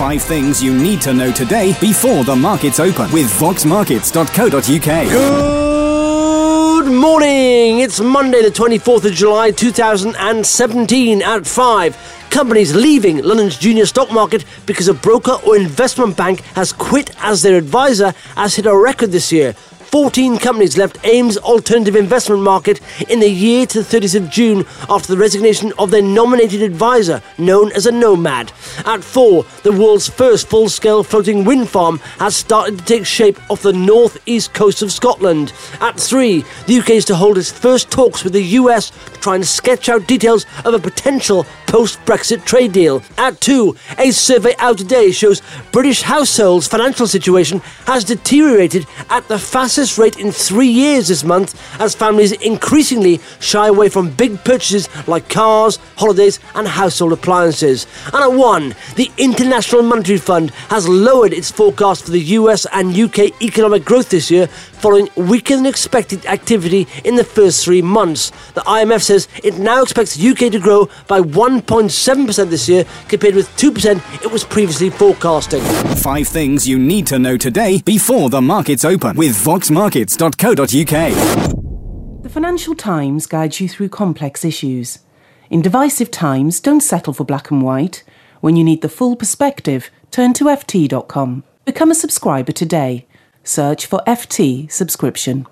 5 things you need to know today before the markets open with voxmarkets.co.uk. Good morning. It's Monday the 24th of July 2017 at 5. Companies leaving London's junior stock market because a broker or investment bank has quit as their advisor has hit a record this year. 14 companies left AIM's alternative investment market in the year to the 30th of June after the resignation of their nominated advisor, known as a nomad. At 4, the world's first full-scale floating wind farm has started to take shape off the north-east coast of Scotland. At 3, the UK is to hold its first talks with the US to try and sketch out details of a potential post-Brexit trade deal. At 2, a survey out today shows British households' financial situation has deteriorated at the fastest rate in 3 years this month as families increasingly shy away from big purchases like cars, holidays and household appliances. And at 1, the International Monetary Fund has lowered its forecast for the US and UK economic growth this year following weaker than expected activity in the first 3 months. The IMF says it now expects the UK to grow by 1.7% this year compared with 2% it was previously forecasting. 5 things you need to know today before the markets open with voxmarkets.co.uk. The Financial Times guides you through complex issues. In divisive times, don't settle for black and white. When you need the full perspective, turn to ft.com. Become a subscriber today. Search for FT subscription.